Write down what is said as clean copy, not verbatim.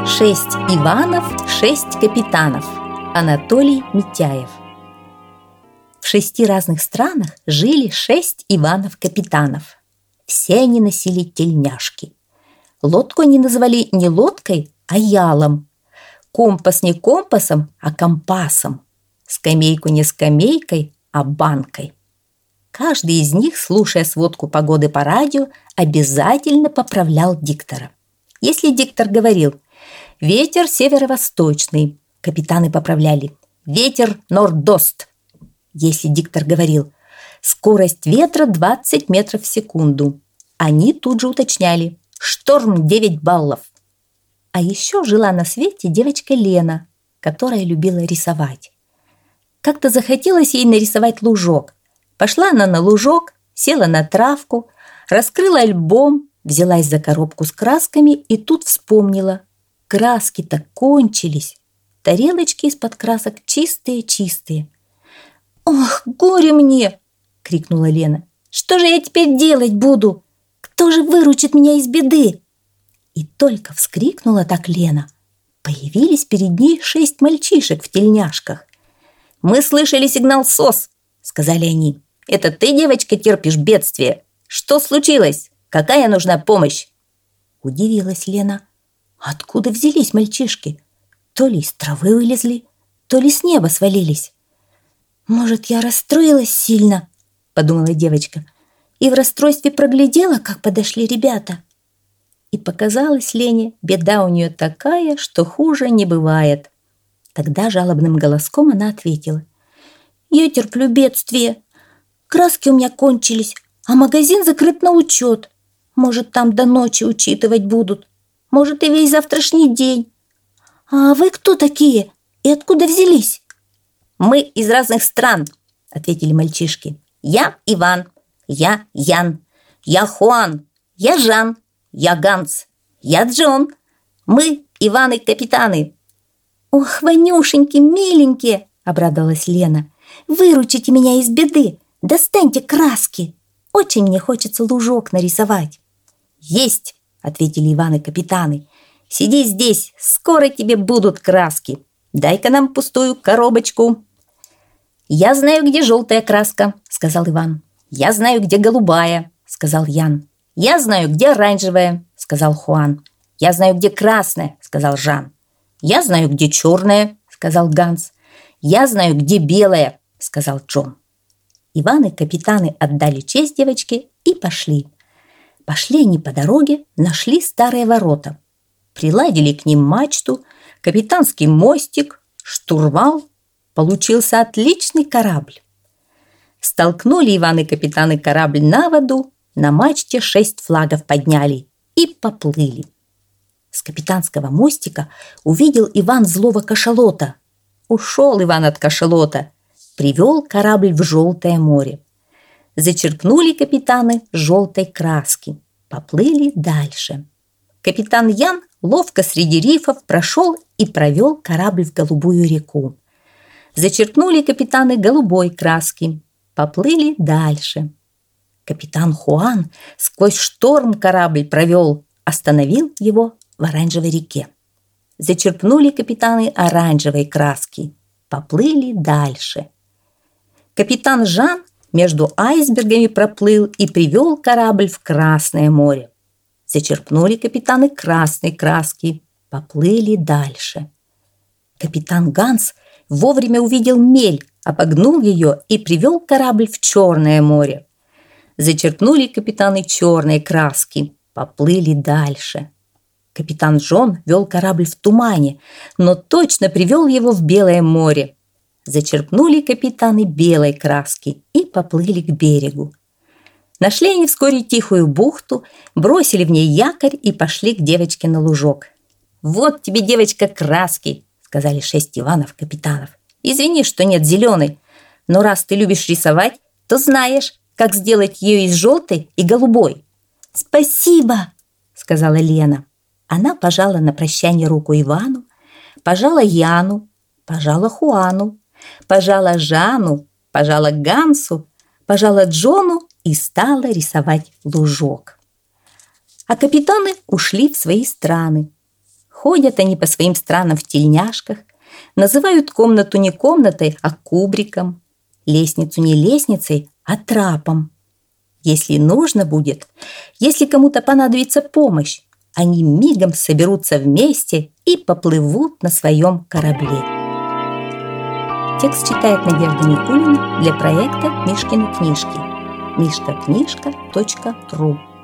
6 Иванов, 6 капитанов. Анатолий Митяев. В 6 разных странах жили 6 Иванов-капитанов. Все они носили тельняшки. Лодку они называли не лодкой, а ялом. Компас не компасом, а компасом. Скамейку не скамейкой, а банкой. Каждый из них, слушая сводку погоды по радио, обязательно поправлял диктора. Если диктор говорил «Ветер северо-восточный», капитаны поправляли «Ветер нордост». Если диктор говорил «Скорость ветра 20 метров в секунду», они тут же уточняли «Шторм 9 баллов». А еще жила на свете девочка Лена, которая любила рисовать. Как-то захотелось ей нарисовать лужок. Пошла она на лужок, села на травку, раскрыла альбом, взялась за коробку с красками и тут вспомнила. Краски-то кончились. Тарелочки из-под красок чистые-чистые. «Ох, горе мне!» — крикнула Лена. «Что же я теперь делать буду? Кто же выручит меня из беды?» И только вскрикнула так Лена. Появились перед ней 6 мальчишек в тельняшках. «Мы слышали сигнал СОС», — сказали они. «Это ты, девочка, терпишь бедствие? Что случилось? Какая нужна помощь?» Удивилась Лена. Откуда взялись мальчишки? То ли из травы вылезли, то ли с неба свалились. «Может, я расстроилась сильно?» — подумала девочка. И в расстройстве проглядела, как подошли ребята. И показалось Лене, беда у нее такая, что хуже не бывает. Тогда жалобным голоском она ответила. «Я терплю бедствие. Краски у меня кончились, а магазин закрыт на учет. Может, там до ночи учитывать будут. Может, и весь завтрашний день. А вы кто такие? И откуда взялись?» «Мы из разных стран», — ответили мальчишки. «Я Иван, я Ян, я Хуан, я Жан, я Ганс, я Джон. Мы Иваны-капитаны». «Ох, Ванюшеньки, миленькие!» — обрадовалась Лена. «Выручите меня из беды, достаньте краски. Очень мне хочется лужок нарисовать». «Есть!» — ответили Иваны-капитаны. «Сиди здесь, скоро тебе будут краски. Дай-ка нам пустую коробочку». «Я знаю, где желтая краска», — сказал Иван. «Я знаю, где голубая», — сказал Ян. «Я знаю, где оранжевая», — сказал Хуан. «Я знаю, где красная», — сказал Жан. «Я знаю, где черная», — сказал Ганс. «Я знаю, где белая», — сказал Джон. Иваны-капитаны отдали честь девочке и пошли. Пошли они по дороге, нашли старые ворота. Приладили к ним мачту, капитанский мостик, штурвал. Получился отличный корабль. Столкнули Иваны-капитаны корабль на воду, на мачте 6 флагов подняли и поплыли. С капитанского мостика увидел Иван злого кашалота. Ушел Иван от кашалота, привел корабль в желтое море. Зачерпнули капитаны желтой краски, поплыли дальше. Капитан Ян ловко среди рифов прошел и провел корабль в голубую реку. Зачерпнули капитаны голубой краски, поплыли дальше. Капитан Хуан сквозь шторм корабль провел, остановил его в оранжевой реке. Зачерпнули капитаны оранжевой краски, поплыли дальше. Капитан Жан между айсбергами проплыл и привел корабль в Красное море. Зачерпнули капитаны красной краски, поплыли дальше. Капитан Ганс вовремя увидел мель, обогнул ее и привел корабль в Черное море. Зачерпнули капитаны черной краски, поплыли дальше. Капитан Джон вел корабль в тумане, но точно привел его в Белое море. Зачерпнули капитаны белой краски и поплыли к берегу. Нашли они вскоре тихую бухту, бросили в ней якорь и пошли к девочке на лужок. «Вот тебе, девочка, краски», — сказали 6 Иванов-капитанов. «Извини, что нет зеленой, но раз ты любишь рисовать, то знаешь, как сделать ее из желтой и голубой». «Спасибо», — сказала Лена. Она пожала на прощание руку Ивану, пожала Яну, пожала Хуану, пожала Жану, пожала Гансу, пожала Джону и стала рисовать лужок. А капитаны ушли в свои страны. Ходят они по своим странам в тельняшках, называют комнату не комнатой, а кубриком, лестницу не лестницей, а трапом. Если нужно будет, если кому-то понадобится помощь, они мигом соберутся вместе и поплывут на своем корабле. Текст читает Надежда Никулина для проекта «Мишкины книжки» mishkaknижка.ру.